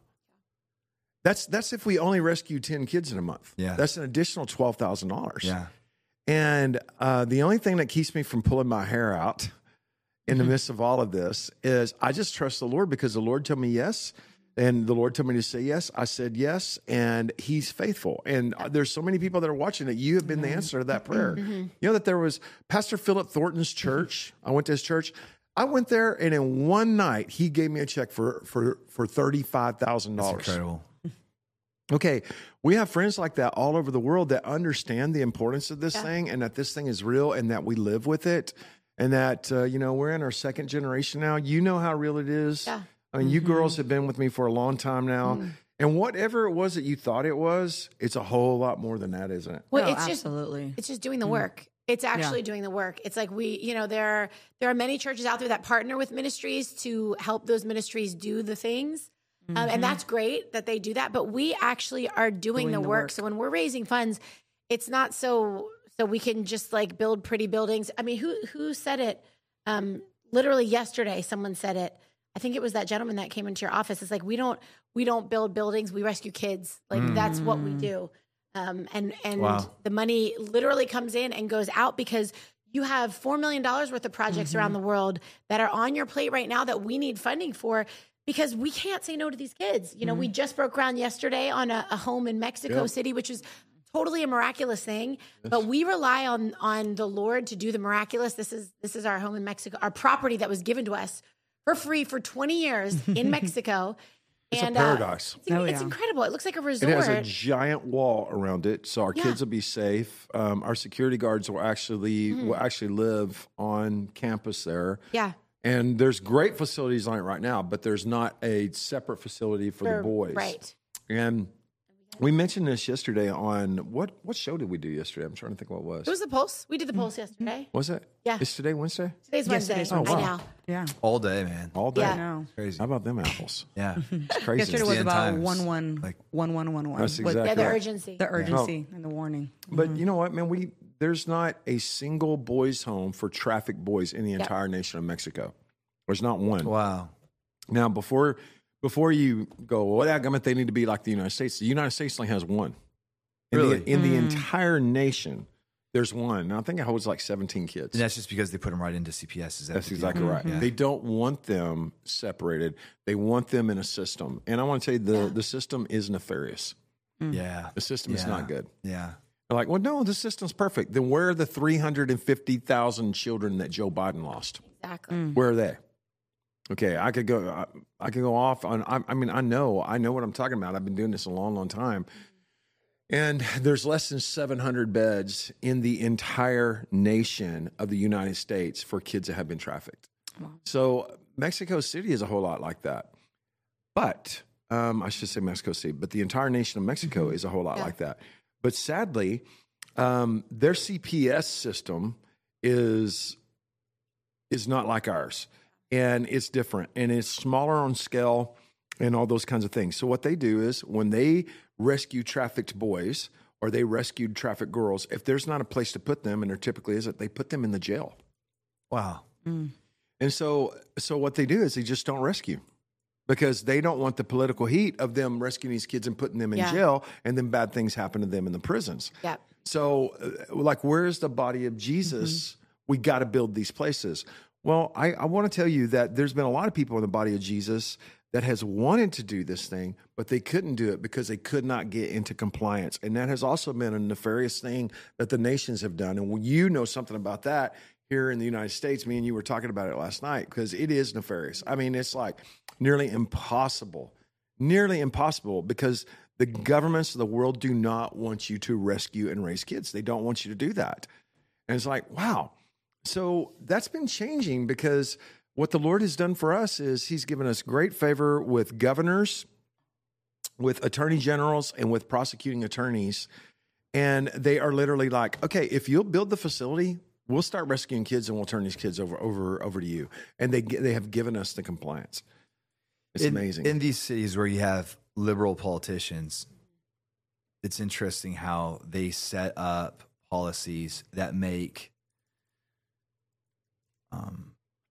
That's that's if we only rescue ten kids in a month. Yeah. That's an additional twelve thousand dollars. Yeah. And uh, the only thing that keeps me from pulling my hair out in the midst of all of this is I just trust the Lord, because the Lord told me yes. And the Lord told me to say yes. I said yes, and He's faithful. And there's so many people that are watching that you have been the answer to that prayer. You know that there was Pastor Philip Thornton's church. I went to his church. I went there, and in one night, he gave me a check for for for thirty-five thousand That's dollars. incredible. Okay, we have friends like that all over the world that understand the importance of this Yeah. thing, and that this thing is real, and that we live with it, and that uh, you know we're in our second generation now. You know how real it is. Yeah. I mean, you girls have been with me for a long time now, Mm. and whatever it was that you thought it was, it's a whole lot more than that, isn't it? Well, No, it's just absolutely. it's just doing the work. It's actually doing the work. It's like we, you know, there there are many churches out there that partner with ministries to help those ministries do the things. Um, and that's great that they do that, but we actually are doing, Doing the, the work. work. So when we're raising funds, it's not so so we can just like build pretty buildings. I mean, who who said it? Um, literally yesterday, someone said it. I think it was that gentleman that came into your office. It's like we don't we don't build buildings, we rescue kids. Like that's what we do. Um, and and Wow. the money literally comes in and goes out because you have four million dollars worth of projects around the world that are on your plate right now that we need funding for, because we can't say no to these kids. You know, we just broke ground yesterday on a, a home in Mexico Yep. City, which is totally a miraculous thing. But we rely on on the Lord to do the miraculous. This is this is our home in Mexico, our property that was given to us for free for twenty years in Mexico. It's and a paradise. Uh, it's, Oh, it's yeah. incredible. It looks like a It resort. has a giant wall around it, so our Yeah. kids will be safe. Um, our security guards will actually will actually live on campus there. yeah. And there's great facilities on it right now, but there's not a separate facility for, the For- boys. Right. And We mentioned this yesterday on what what show did we do yesterday? I'm trying to think what it was. It was the Pulse. We did the Pulse yesterday. Was it? Yeah. Is today Wednesday? Today's Wednesday. today's I Wednesday. know. Yeah. All day, man. All day. Yeah. No. Crazy. How about them apples? Yeah. It's crazy. Yesterday the was end about times. one one Like- one one one one. That's With exactly Yeah, the right. urgency. the urgency and the warning. But you know what, man? We there's not a single boys' home for trafficked boys in the entire nation of Mexico. There's not one. Wow. Now, before before you go, well, what argument they need to be like the United States? The United States only has one. In Really? the, in the entire nation, there's one. Now, I think it holds like seventeen kids. And that's just because they put them right into C P S. Is that That's the deal? exactly right. Yeah. They don't want them separated. They want them in a system. And I want to tell you, the, the system is nefarious. Yeah. The system is Yeah. not good. Yeah. They're like, well, no, the system's perfect. Then where are the three hundred fifty thousand children that Joe Biden lost? Exactly. Where are they? Okay, I could go. I, I could go off on. I, I mean, I know, I know what I'm talking about. I've been doing this a long, long time. And there's less than seven hundred beds in the entire nation of the United States for kids that have been trafficked. So Mexico City is a whole lot like that. But um, I should say Mexico City, but the entire nation of Mexico is a whole lot Yeah. like that. But sadly, um, their C P S system is is not like ours, and it's different, and it's smaller on scale, and all those kinds of things. So what they do is when they rescue trafficked boys or they rescued trafficked girls, if there's not a place to put them, and there typically isn't, they put them in the jail. Wow. And so, so what they do is they just don't rescue because they don't want the political heat of them rescuing these kids and putting them in Yeah. jail, and then bad things happen to them in the prisons. Yep. So, uh, like, where's the body of Jesus? We got to build these places. Well, I, I want to tell you that there's been a lot of people in the body of Jesus that has wanted to do this thing, but they couldn't do it because they could not get into compliance. And that has also been a nefarious thing that the nations have done. And when you know something about that here in the United States, me and you were talking about it last night, because it is nefarious. I mean, it's like nearly impossible, nearly impossible, because the governments of the world do not want you to rescue and raise kids. They don't want you to do that. And it's like, wow. So that's been changing, because what the Lord has done for us is he's given us great favor with governors, with attorney generals, and with prosecuting attorneys. And they are literally like, okay, if you'll build the facility, we'll start rescuing kids and we'll turn these kids over over over to you. And they they have given us the compliance. It's in, amazing. In these cities where you have liberal politicians, it's interesting how they set up policies that make um,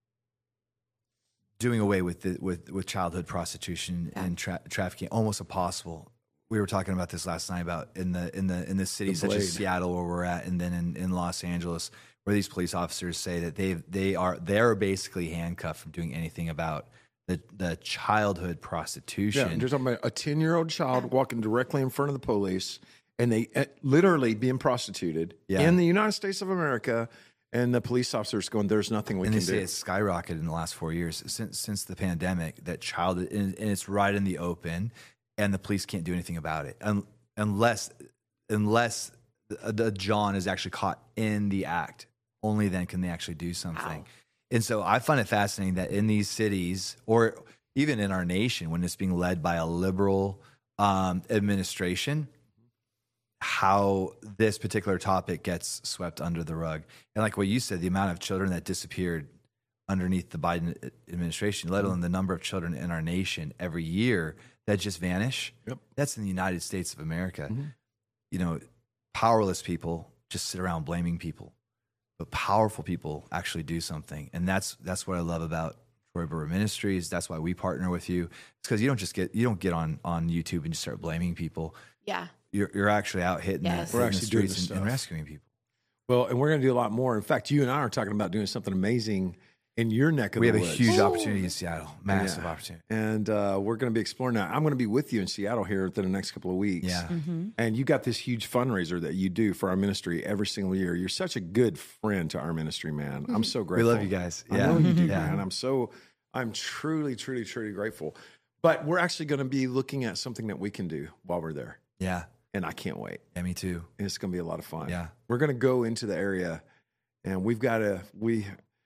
doing away with the, with with childhood prostitution and tra- trafficking almost impossible. We were talking about this last night about in the in the in the cities such as Blade. Seattle, where we're at, and then in, in Los Angeles, where these police officers say that they they are they're basically handcuffed from doing anything about the the childhood yeah, prostitution. you're talking about a ten-year-old child walking directly in front of the police, and they uh, literally being prostituted Yeah. in the United States of America, and the police officers going, "There's nothing we and they can say do." it's skyrocketed in the last four years since since the pandemic. That child, and, and it's right in the open, and the police can't do anything about it un, unless unless the, the John is actually caught in the act. Only then can they actually do something. Wow. And so I find it fascinating that in these cities, or even in our nation, when it's being led by a liberal um, administration, how this particular topic gets swept under the rug. And like what you said, the amount of children that disappeared underneath the Biden administration, let alone the number of children in our nation every year that just vanish. Yep. That's in the United States of America. Mm-hmm. You know, powerless people just sit around blaming people, but powerful people actually do something. And that's that's what I love about Troy Brewer Ministries. That's why we partner with you. It's because you don't just get you don't get on on YouTube and just start blaming people. Yeah. You're you're actually out hitting, Yes. the, We're hitting the actually doing streets this and, and stuff. rescuing people. Well, and we're going to do a lot more. In fact, you and I are talking about doing something amazing in your neck of We the have a woods. huge opportunity in Seattle, massive Yeah. opportunity. And uh, we're going to be exploring that. I'm going to be with you in Seattle here within the next couple of weeks. Yeah. And you got this huge fundraiser that you do for our ministry every single year. You're such a good friend to our ministry, man. I'm so We grateful. love you guys. I Yeah. know you do, Yeah. man. I'm so, I'm truly, truly, truly grateful. But we're actually going to be looking at something that we can do while we're there. Yeah. And I can't wait. Yeah, me too. It's going to be a lot of fun. Yeah. We're going to go into the area, and we've got to, we,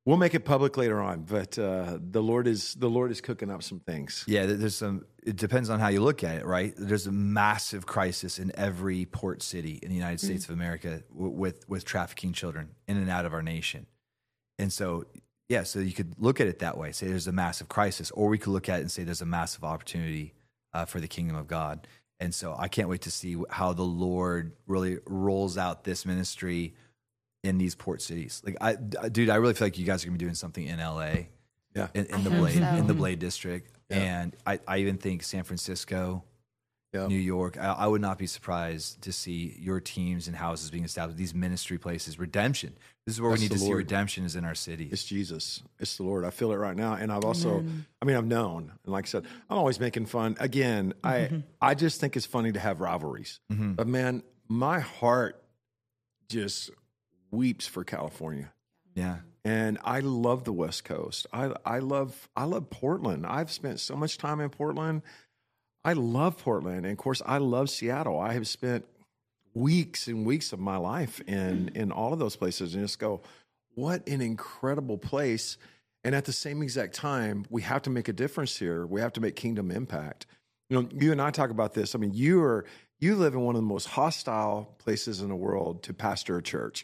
we'll make it public later on. But uh, the Lord is the Lord is cooking up some things. Yeah, there's some. It depends on how you look at it, right? There's a massive crisis in every port city in the United States mm-hmm. of America w- with with trafficking children in and out of our nation. And so, yeah, so you could look at it that way, say there's a massive crisis, or we could look at it and say there's a massive opportunity uh, for the kingdom of God. And so I can't wait to see how the Lord really rolls out this ministry in these port cities. Like, I, dude, I really feel like you guys are gonna be doing something in L A, yeah, in, in the hope Blade, so. in the Blade district, Yeah. and I, I even think San Francisco, Yeah. New York. I, I would not be surprised to see your teams and houses being established. These ministry places, redemption. This is where That's we need the to see Lord. redemption is in our cities. It's Jesus. It's the Lord. I feel it right now. And I've also, I mean, I've known, and like I said, I'm always making fun. Again, I I just think it's funny to have rivalries. Mm-hmm. But man, my heart just weeps for California. Yeah. And I love the West Coast. I I love I love Portland. I've spent so much time in Portland. I love Portland. And of course, I love Seattle. I have spent weeks and weeks of my life in in all of those places and just go, what an incredible place. And at the same exact time, we have to make a difference here. We have to make kingdom impact. You know, you and I talk about this. I mean, you are you live in one of the most hostile places in the world to pastor a church.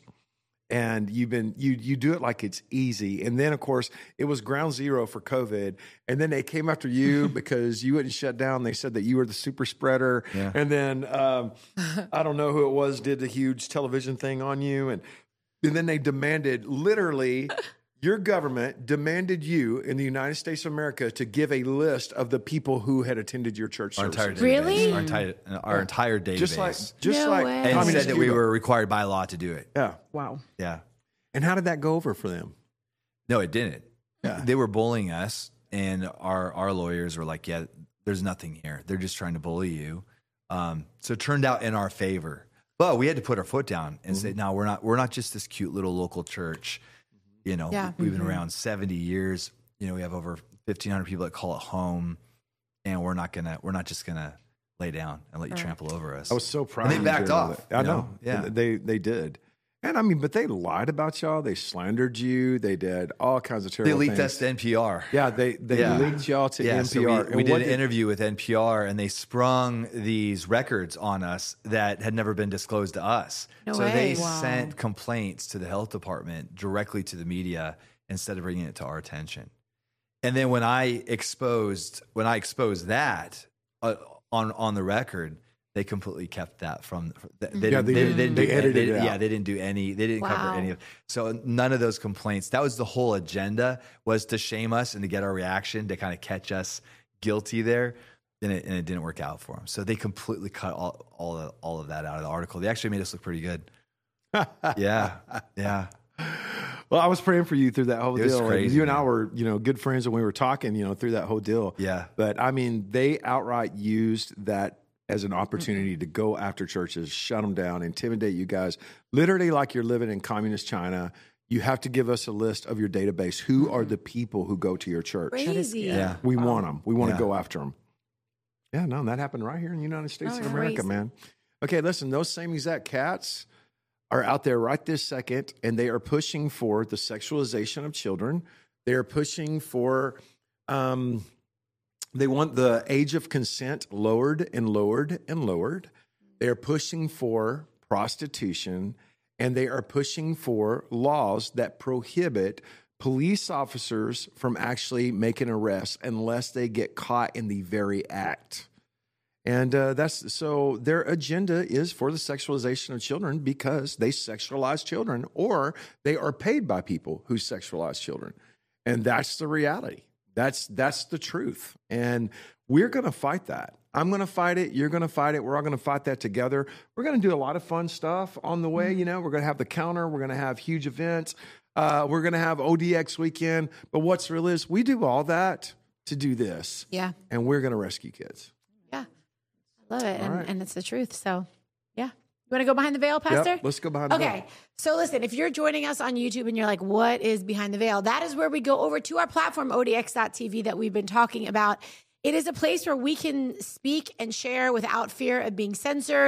And you've been you you do it like it's easy. And then of course it was ground zero for COVID. And then they came after you because you wouldn't shut down. They said that you were the super spreader. Yeah. And then um, I don't know who it was did the huge television thing on you. And and then they demanded literally your government demanded you in the United States of America to give a list of the people who had attended your church Our entire services. database. Really? Our entire, our entire database. Just like just No like way. and communist said that we Cuba. were required by law to do it. Yeah. Wow. Yeah. And how did that go over for them? No, it didn't. Yeah. They were bullying us, and our our lawyers were like, "Yeah, there's nothing here. They're just trying to bully you." Um, so it turned out in our favor, but we had to put our foot down and say, "No, we're not. We're not just this cute little local church. You know, Yeah. we've been around seventy years. You know, we have over fifteen hundred people that call it home, and we're not gonna. We're not just gonna lay down and let you trample over us." I was so proud. And they of you backed doing off, that. I you know. know? Yeah. They they did. And I mean, but they lied about y'all. They slandered you. They did all kinds of They terrible leaked things. us to N P R. Yeah, they they Yeah. leaked y'all to Yeah, N P R. so we, And we did what an interview with N P R, and they sprung these records on us that had never been disclosed to us. No so way. they Wow. sent complaints to the health department directly to the media instead of bringing it to our attention. And then when I exposed when I exposed that uh, on on the record, they completely kept that from. They didn't, Yeah, they did- didn't they do, edited they- it out. Yeah, they didn't do any. They didn't Wow. cover any of. So none of those complaints. That was the whole agenda, was to shame us and to get our reaction, to kind of catch us guilty there, and it, and it didn't work out for them. So they completely cut all all of, all of that out of the article. They actually made us look pretty good. yeah, yeah. Well, I was praying for you through that whole It was deal. And crazy, you and I man. were, you know, good friends, and we were talking, you know, through that whole deal. Yeah. But I mean, they outright used that as an opportunity to go after churches, shut them down, intimidate you guys, literally like you're living in communist China. You have to give us a list of your database. Who are the people who go to your church? Crazy. Yeah. We want them. We want Yeah. to go after them. Yeah, no, that happened right here in the United States Oh, of America, crazy. man. Okay, listen, those same exact cats are out there right this second, and they are pushing for the sexualization of children. They are pushing for, um, they want the age of consent lowered and lowered and lowered. They are pushing for prostitution, and they are pushing for laws that prohibit police officers from actually making arrests unless they get caught in the very act. And uh, that's so their agenda is for the sexualization of children because they sexualize children, or they are paid by people who sexualize children. And that's the reality. That's that's the truth. And we're going to fight that. I'm going to fight it. You're going to fight it. We're all going to fight that together. We're going to do a lot of fun stuff on the way. You know, we're going to have the counter. We're going to have huge events. Uh, we're going to have O D X weekend. But what's real is we do all that to do this. Yeah. And we're going to rescue kids. Yeah. I love it. And, right. and it's the truth. So, yeah. You want to go behind the veil, Pastor? Yep, let's go behind the veil. Okay. So listen, if you're joining us on YouTube and you're like, what is behind the veil? That is where we go over to our platform, O D X dot T V, that we've been talking about. It is a place where we can speak and share without fear of being censored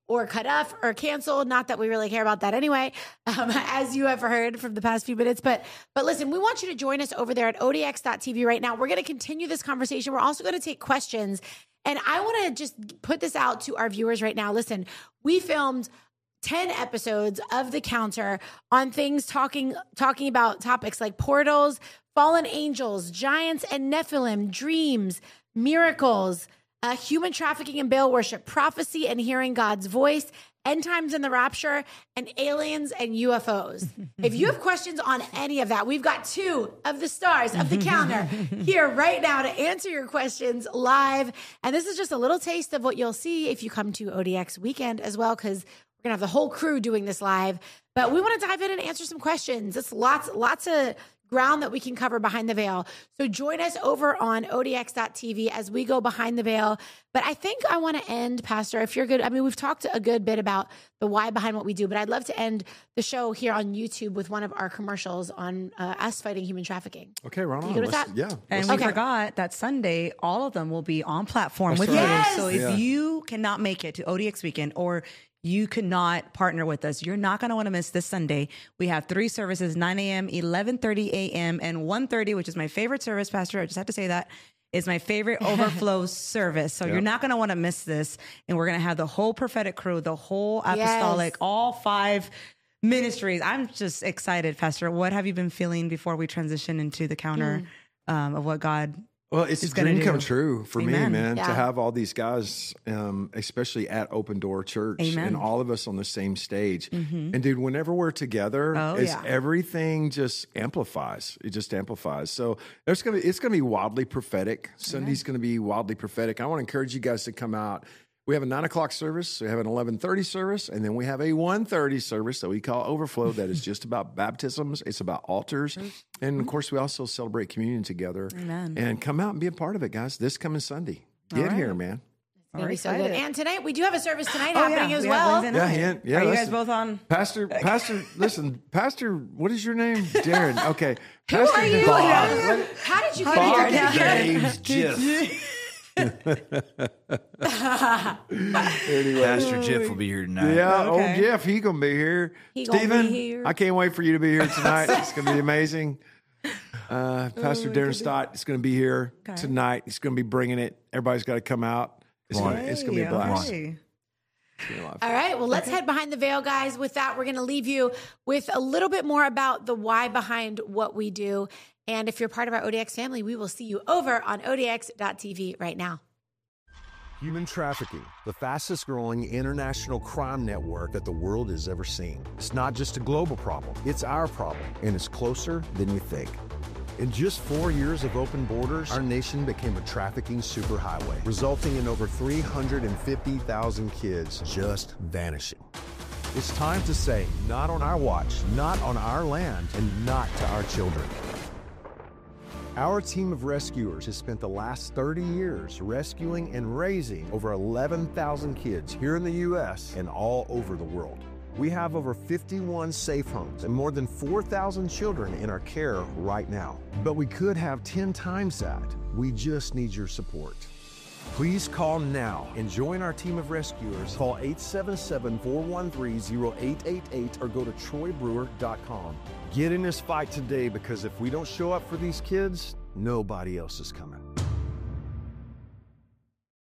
or cut off or canceled. Not that we really care about that anyway, um, as you have heard from the past few minutes. But but listen, we want you to join us over there at O D X dot T V right now. We're going to continue this conversation. We're also going to take questions. And I want to just put this out to our viewers right now. Listen, we filmed ten episodes of The Counter on things talking talking about topics like portals, fallen angels, giants and Nephilim, dreams, miracles, uh, human trafficking and Baal worship, prophecy and hearing God's voice, end times and the rapture, and aliens and U F Os. If you have questions on any of that, we've got two of the stars of The Counter here right now to answer your questions live. And this is just a little taste of what you'll see if you come to O D X weekend as well, because we're going to have the whole crew doing this live. But we want to dive in and answer some questions. It's lots, lots of ground that we can cover behind the veil. So join us over on O D X dot T V as we go behind the veil. But I think I want to end, Pastor, if you're good. I mean, we've talked a good bit about the why behind what we do, but I'd love to end the show here on YouTube with one of our commercials on uh, us fighting human trafficking. Okay, right on. You good with Let's- that? Yeah. And let's- we Okay. forgot that Sunday, all of them will be on platform with right. you. Yes. So if Yeah. you cannot make it to O D X weekend or you could not partner with us, you're not going to want to miss this Sunday. We have three services, nine a.m., eleven thirty a.m., and one thirty, which is my favorite service, Pastor. I just have to say that. Is my favorite overflow service. So you're not going to want to miss this. And we're going to have the whole prophetic crew, the whole apostolic, Yes. all five ministries. I'm just excited, Pastor. What have you been feeling before we transition into the counter um, of what God Well, it's is a gonna dream do? come true for me, Amen. man, Yeah. to have all these guys, um, especially at Open Door Church, Amen. and all of us on the same stage. And dude, whenever we're together, Oh, it's, yeah. everything just amplifies. It just amplifies. So there's gonna be, it's gonna be wildly prophetic. Sunday's gonna be wildly prophetic. I want to encourage you guys to come out. We have a nine o'clock service. We have an eleven thirty service, and then we have a one thirty service that we call Overflow. That is just about baptisms. It's about altars, and of course, we also celebrate communion together. Amen. And come out and be a part of it, guys. This coming Sunday, get right. here, man. It's going to be so excited. good. And tonight, we do have a service tonight Oh, happening yeah. as We have well. Wednesday Yeah, night. yeah, yeah. Are you let's- guys both on? Pastor, Pastor, listen, Pastor. What is your name, Darren? Okay, Who Pastor are you? Bob. How did you How get did you here? get James Jiff. Pastor Jiff will be here tonight. Yeah, Okay. old Jeff, he gonna be here. He gonna be Stephen, here. I can't wait for you to be here tonight. It's gonna be amazing. Uh, Pastor Darren Stott is gonna be here Okay. tonight. He's gonna be bringing it. Everybody's got to come out. It's gonna, it's gonna be a Hey, blast. okay. It's gonna be a lot of All fun. right. Well, let's head behind the veil, guys. With that, we're going to leave you with a little bit more about the why behind what we do. And if you're part of our O D X family, we will see you over on O D X dot T V right now. Human trafficking, the fastest growing international crime network that the world has ever seen. It's not just a global problem, it's our problem, and it's closer than you think. In just four years of open borders, our nation became a trafficking superhighway, resulting in over three hundred fifty thousand kids just vanishing. It's time to say, not on our watch, not on our land, and not to our children. Our team of rescuers has spent the last thirty years rescuing and raising over eleven thousand kids here in the U S and all over the world. We have over fifty-one safe homes and more than four thousand children in our care right now. But we could have ten times that. We just need your support. Please call now and join our team of rescuers. Call eight seven seven, four one three, zero eight eight eight or go to troy brewer dot com. Get in this fight today, because if we don't show up for these kids, nobody else is coming.